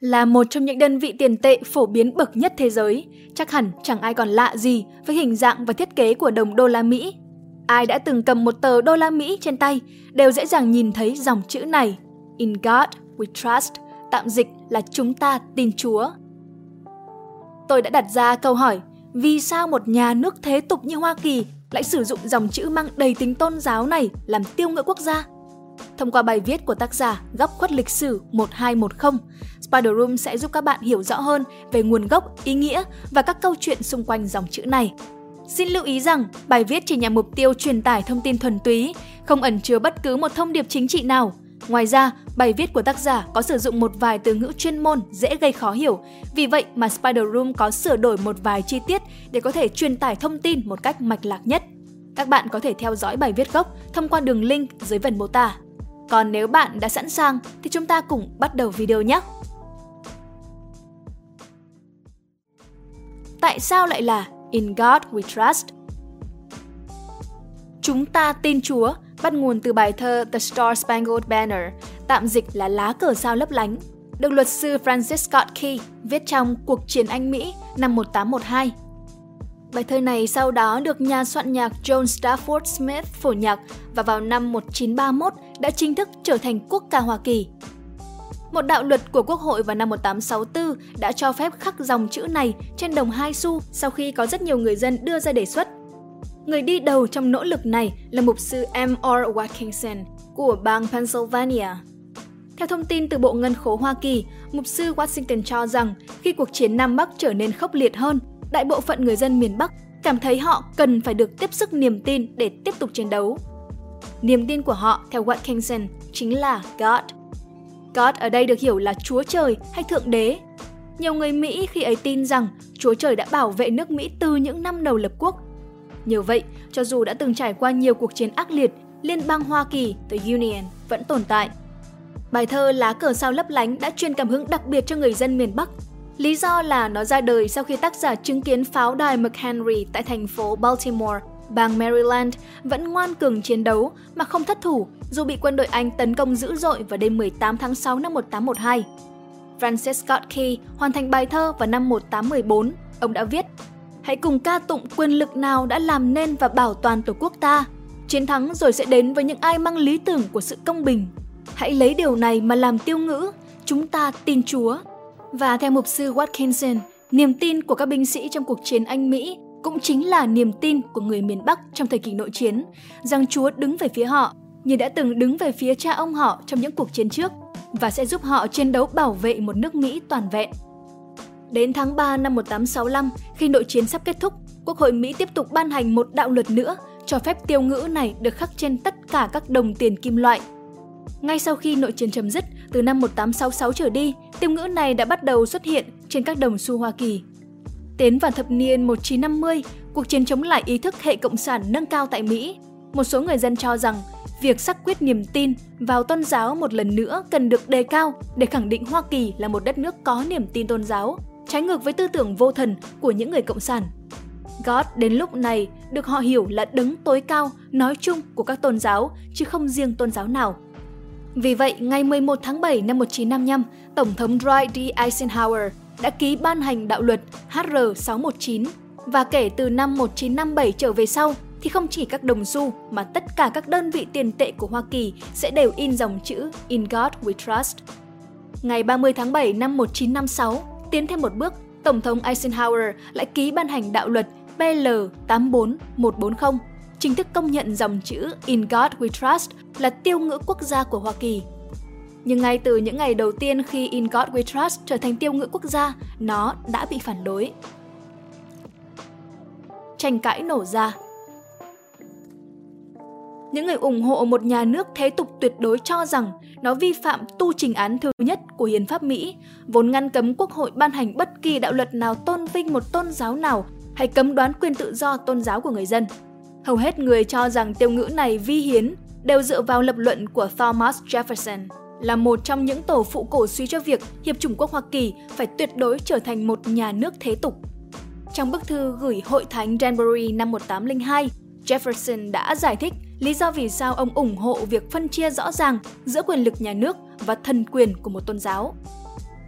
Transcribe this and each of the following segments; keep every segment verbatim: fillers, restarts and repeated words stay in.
Là một trong những đơn vị tiền tệ phổ biến bậc nhất thế giới, chắc hẳn chẳng ai còn lạ gì với hình dạng và thiết kế của đồng đô la Mỹ. Ai đã từng cầm một tờ đô la Mỹ trên tay đều dễ dàng nhìn thấy dòng chữ này: In God we trust, tạm dịch là chúng ta tin Chúa. Tôi đã đặt ra câu hỏi, vì sao một nhà nước thế tục như Hoa Kỳ lại sử dụng dòng chữ mang đầy tính tôn giáo này làm tiêu ngữ quốc gia? Thông qua bài viết của tác giả Góc khuất lịch sử một hai một không, Spider Room sẽ giúp các bạn hiểu rõ hơn về nguồn gốc, ý nghĩa và các câu chuyện xung quanh dòng chữ này. Xin lưu ý rằng bài viết chỉ nhằm mục tiêu truyền tải thông tin thuần túy, không ẩn chứa bất cứ một thông điệp chính trị nào. Ngoài ra, bài viết của tác giả có sử dụng một vài từ ngữ chuyên môn dễ gây khó hiểu, vì vậy mà Spider Room có sửa đổi một vài chi tiết để có thể truyền tải thông tin một cách mạch lạc nhất. Các bạn có thể theo dõi bài viết gốc thông qua đường link dưới phần mô tả. Còn nếu bạn đã sẵn sàng thì chúng ta cùng bắt đầu video nhé! Tại sao lại là In God we trust? Chúng ta tin Chúa bắt nguồn từ bài thơ The Star Spangled Banner, tạm dịch là lá cờ sao lấp lánh, được luật sư Francis Scott Key viết trong Cuộc chiến Anh Mỹ năm một tám một hai. Bài thơ này sau đó được nhà soạn nhạc John Stafford Smith phổ nhạc và vào năm một chín ba mốt đã chính thức trở thành quốc ca Hoa Kỳ. Một đạo luật của Quốc hội vào năm một tám sáu tư đã cho phép khắc dòng chữ này trên đồng hai xu sau khi có rất nhiều người dân đưa ra đề xuất. Người đi đầu trong nỗ lực này là mục sư M R Watkinson của bang Pennsylvania. Theo thông tin từ Bộ Ngân khố Hoa Kỳ, mục sư Washington cho rằng khi cuộc chiến Nam Bắc trở nên khốc liệt hơn, đại bộ phận người dân miền Bắc cảm thấy họ cần phải được tiếp sức niềm tin để tiếp tục chiến đấu. Niềm tin của họ, theo Watkinson, chính là God. God ở đây được hiểu là Chúa Trời hay Thượng Đế. Nhiều người Mỹ khi ấy tin rằng Chúa Trời đã bảo vệ nước Mỹ từ những năm đầu lập quốc. Nhờ vậy, cho dù đã từng trải qua nhiều cuộc chiến ác liệt, Liên bang Hoa Kỳ, The Union, vẫn tồn tại. Bài thơ Lá cờ sao lấp lánh đã truyền cảm hứng đặc biệt cho người dân miền Bắc. Lý do là nó ra đời sau khi tác giả chứng kiến pháo đài McHenry tại thành phố Baltimore, bang Maryland vẫn ngoan cường chiến đấu mà không thất thủ dù bị quân đội Anh tấn công dữ dội vào đêm mười tám tháng sáu năm một tám một hai. Francis Scott Key hoàn thành bài thơ vào năm một tám một bốn. Ông đã viết: Hãy cùng ca tụng quyền lực nào đã làm nên và bảo toàn Tổ quốc ta. Chiến thắng rồi sẽ đến với những ai mang lý tưởng của sự công bình. Hãy lấy điều này mà làm tiêu ngữ, chúng ta tin Chúa. Và theo mục sư Watkinson, niềm tin của các binh sĩ trong cuộc chiến Anh-Mỹ cũng chính là niềm tin của người miền Bắc trong thời kỳ nội chiến, rằng Chúa đứng về phía họ như đã từng đứng về phía cha ông họ trong những cuộc chiến trước và sẽ giúp họ chiến đấu bảo vệ một nước Mỹ toàn vẹn. Đến tháng ba năm một tám sáu lăm, khi nội chiến sắp kết thúc, Quốc hội Mỹ tiếp tục ban hành một đạo luật nữa cho phép tiêu ngữ này được khắc trên tất cả các đồng tiền kim loại. Ngay sau khi nội chiến chấm dứt, từ năm một tám sáu sáu trở đi, tiêu ngữ này đã bắt đầu xuất hiện trên các đồng xu Hoa Kỳ. Tiến vào thập niên một chín năm mươi, cuộc chiến chống lại ý thức hệ cộng sản nâng cao tại Mỹ. Một số người dân cho rằng việc xác quyết niềm tin vào tôn giáo một lần nữa cần được đề cao để khẳng định Hoa Kỳ là một đất nước có niềm tin tôn giáo, trái ngược với tư tưởng vô thần của những người cộng sản. God đến lúc này được họ hiểu là đấng tối cao nói chung của các tôn giáo, chứ không riêng tôn giáo nào. Vì vậy, ngày mười một tháng bảy năm một chín năm lăm, Tổng thống Dwight D. Eisenhower đã ký ban hành đạo luật H R sáu một chín và kể từ năm một chín năm bảy trở về sau thì không chỉ các đồng xu mà tất cả các đơn vị tiền tệ của Hoa Kỳ sẽ đều in dòng chữ In God we trust. Ngày ba mươi tháng bảy năm một chín năm sáu, tiến thêm một bước, Tổng thống Eisenhower lại ký ban hành đạo luật P L tám bốn một bốn không, chính thức công nhận dòng chữ In God we trust là tiêu ngữ quốc gia của Hoa Kỳ. Nhưng ngay từ những ngày đầu tiên khi In God we trust trở thành tiêu ngữ quốc gia, nó đã bị phản đối. Tranh cãi nổ ra. Những người ủng hộ một nhà nước thế tục tuyệt đối cho rằng nó vi phạm tu trình án thứ nhất của Hiến pháp Mỹ, vốn ngăn cấm Quốc hội ban hành bất kỳ đạo luật nào tôn vinh một tôn giáo nào hay cấm đoán quyền tự do tôn giáo của người dân. Hầu hết người cho rằng tiêu ngữ này vi hiến đều dựa vào lập luận của Thomas Jefferson, là một trong những tổ phụ cổ suý cho việc Hiệp chủng quốc Hoa Kỳ phải tuyệt đối trở thành một nhà nước thế tục. Trong bức thư gửi Hội thánh Danbury năm một tám không hai, Jefferson đã giải thích lý do vì sao ông ủng hộ việc phân chia rõ ràng giữa quyền lực nhà nước và thần quyền của một tôn giáo.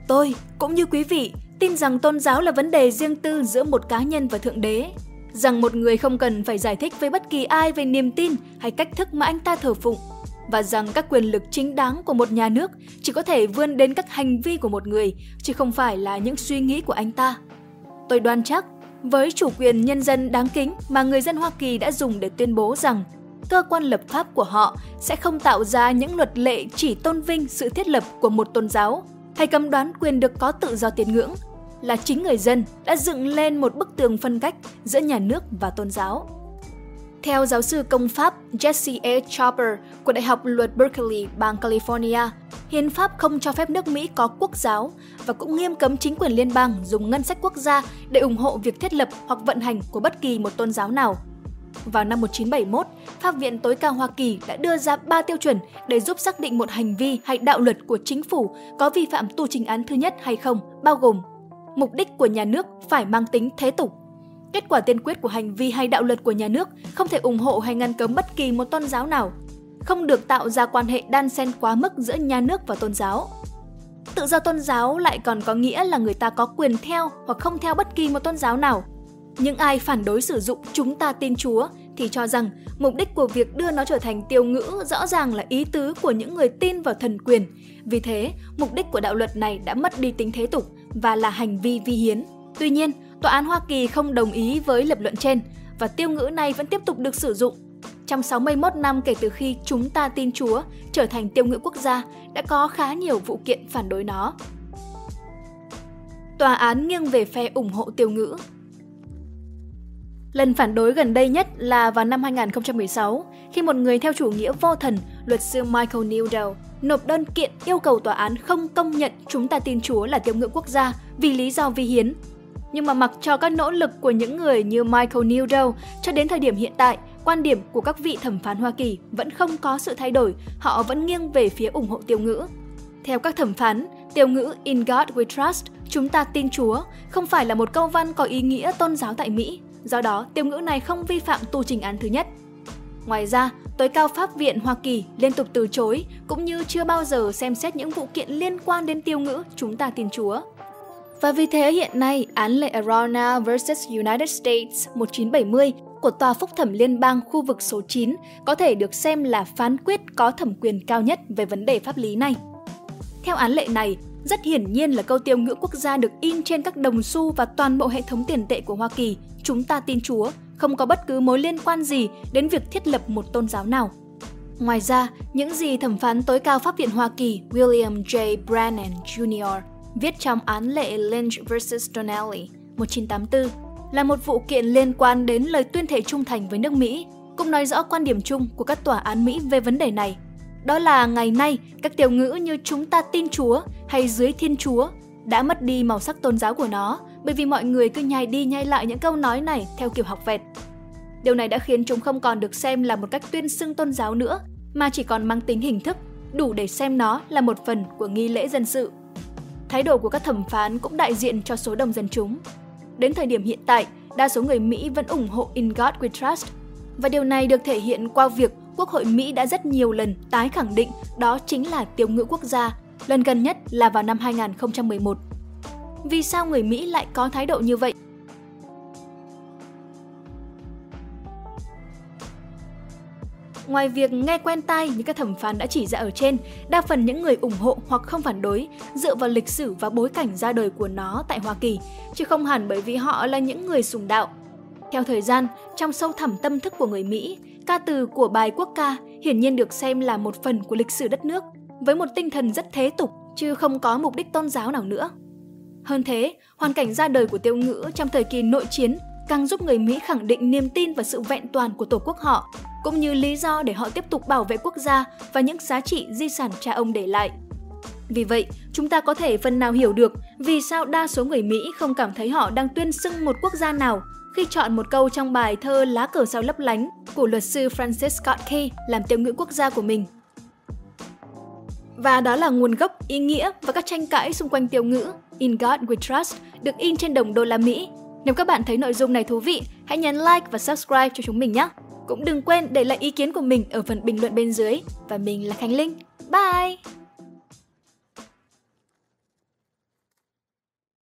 Tôi, cũng như quý vị, tin rằng tôn giáo là vấn đề riêng tư giữa một cá nhân và Thượng Đế. Rằng một người không cần phải giải thích với bất kỳ ai về niềm tin hay cách thức mà anh ta thờ phụng. Và rằng các quyền lực chính đáng của một nhà nước chỉ có thể vươn đến các hành vi của một người, chứ không phải là những suy nghĩ của anh ta. Tôi đoan chắc, với chủ quyền nhân dân đáng kính mà người dân Hoa Kỳ đã dùng để tuyên bố rằng cơ quan lập pháp của họ sẽ không tạo ra những luật lệ chỉ tôn vinh sự thiết lập của một tôn giáo hay cấm đoán quyền được có tự do tín ngưỡng, là chính người dân đã dựng lên một bức tường phân cách giữa nhà nước và tôn giáo. Theo giáo sư công pháp Jesse A. Chopper của Đại học Luật Berkeley, bang California, hiến pháp không cho phép nước Mỹ có quốc giáo và cũng nghiêm cấm chính quyền liên bang dùng ngân sách quốc gia để ủng hộ việc thiết lập hoặc vận hành của bất kỳ một tôn giáo nào. Vào năm một nghìn chín trăm bảy mươi mốt, Pháp viện tối cao Hoa Kỳ đã đưa ra ba tiêu chuẩn để giúp xác định một hành vi hay đạo luật của chính phủ có vi phạm tù chính án thứ nhất hay không, bao gồm: mục đích của nhà nước phải mang tính thế tục. Kết quả tiên quyết của hành vi hay đạo luật của nhà nước không thể ủng hộ hay ngăn cấm bất kỳ một tôn giáo nào. Không được tạo ra quan hệ đan xen quá mức giữa nhà nước và tôn giáo. Tự do tôn giáo lại còn có nghĩa là người ta có quyền theo hoặc không theo bất kỳ một tôn giáo nào. Những ai phản đối sử dụng "chúng ta tin Chúa" thì cho rằng mục đích của việc đưa nó trở thành tiêu ngữ rõ ràng là ý tứ của những người tin vào thần quyền. Vì thế, mục đích của đạo luật này đã mất đi tính thế tục và là hành vi vi hiến. Tuy nhiên, Tòa án Hoa Kỳ không đồng ý với lập luận trên và tiêu ngữ này vẫn tiếp tục được sử dụng. Trong sáu mươi mốt năm kể từ khi "chúng ta tin Chúa" trở thành tiêu ngữ quốc gia, đã có khá nhiều vụ kiện phản đối nó. Tòa án nghiêng về phe ủng hộ tiêu ngữ. Lần phản đối gần đây nhất là vào năm hai nghìn không trăm mười sáu, khi một người theo chủ nghĩa vô thần, luật sư Michael Newdell, nộp đơn kiện yêu cầu tòa án không công nhận "chúng ta tin Chúa" là tiêu ngữ quốc gia vì lý do vi hiến. Nhưng mà mặc cho các nỗ lực của những người như Michael Newdell, cho đến thời điểm hiện tại, quan điểm của các vị thẩm phán Hoa Kỳ vẫn không có sự thay đổi, họ vẫn nghiêng về phía ủng hộ tiêu ngữ. Theo các thẩm phán, tiêu ngữ "In God We Trust", "chúng ta tin Chúa", không phải là một câu văn có ý nghĩa tôn giáo tại Mỹ, do đó tiêu ngữ này không vi phạm tù chính án thứ nhất. Ngoài ra, tối cao pháp viện Hoa Kỳ liên tục từ chối cũng như chưa bao giờ xem xét những vụ kiện liên quan đến tiêu ngữ "chúng ta tin Chúa". Và vì thế hiện nay, án lệ Arona versus United States một nghìn chín trăm bảy mươi của Tòa Phúc thẩm Liên bang khu vực số chín có thể được xem là phán quyết có thẩm quyền cao nhất về vấn đề pháp lý này. Theo án lệ này, rất hiển nhiên là câu tiêu ngữ quốc gia được in trên các đồng xu và toàn bộ hệ thống tiền tệ của Hoa Kỳ, "chúng ta tin Chúa", không có bất cứ mối liên quan gì đến việc thiết lập một tôn giáo nào. Ngoài ra, những gì thẩm phán tối cao pháp viện Hoa Kỳ William J. Brannan Junior viết trong án lệ Lynch versus Donnelly một nghìn chín trăm tám mươi tư là một vụ kiện liên quan đến lời tuyên thệ trung thành với nước Mỹ, cũng nói rõ quan điểm chung của các tòa án Mỹ về vấn đề này. Đó là ngày nay, các tiêu ngữ như "chúng ta tin Chúa" hay "dưới Thiên Chúa" đã mất đi màu sắc tôn giáo của nó, bởi vì mọi người cứ nhai đi nhai lại những câu nói này theo kiểu học vẹt. Điều này đã khiến chúng không còn được xem là một cách tuyên xưng tôn giáo nữa, mà chỉ còn mang tính hình thức, đủ để xem nó là một phần của nghi lễ dân sự. Thái độ của các thẩm phán cũng đại diện cho số đông dân chúng. Đến thời điểm hiện tại, đa số người Mỹ vẫn ủng hộ "In God We Trust", và điều này được thể hiện qua việc Quốc hội Mỹ đã rất nhiều lần tái khẳng định đó chính là tiêu ngữ quốc gia, lần gần nhất là vào năm hai nghìn không trăm mười một. Vì sao người Mỹ lại có thái độ như vậy? Ngoài việc nghe quen tai như các thẩm phán đã chỉ ra ở trên, đa phần những người ủng hộ hoặc không phản đối dựa vào lịch sử và bối cảnh ra đời của nó tại Hoa Kỳ, chứ không hẳn bởi vì họ là những người sùng đạo. Theo thời gian, trong sâu thẳm tâm thức của người Mỹ, ca từ của bài quốc ca hiển nhiên được xem là một phần của lịch sử đất nước, với một tinh thần rất thế tục, chứ không có mục đích tôn giáo nào nữa. Hơn thế, hoàn cảnh ra đời của tiêu ngữ trong thời kỳ nội chiến càng giúp người Mỹ khẳng định niềm tin vào sự vẹn toàn của tổ quốc họ, cũng như lý do để họ tiếp tục bảo vệ quốc gia và những giá trị di sản cha ông để lại. Vì vậy, chúng ta có thể phần nào hiểu được vì sao đa số người Mỹ không cảm thấy họ đang tuyên xưng một quốc gia nào khi chọn một câu trong bài thơ "Lá cờ sao lấp lánh" của luật sư Francis Scott Key làm tiêu ngữ quốc gia của mình. Và đó là nguồn gốc, ý nghĩa và các tranh cãi xung quanh tiêu ngữ "In God We Trust" được in trên đồng đô la Mỹ. Nếu các bạn thấy nội dung này thú vị, hãy nhấn like và subscribe cho chúng mình nhé! Cũng đừng quên để lại ý kiến của mình ở phần bình luận bên dưới. Và mình là Khánh Linh. Bye!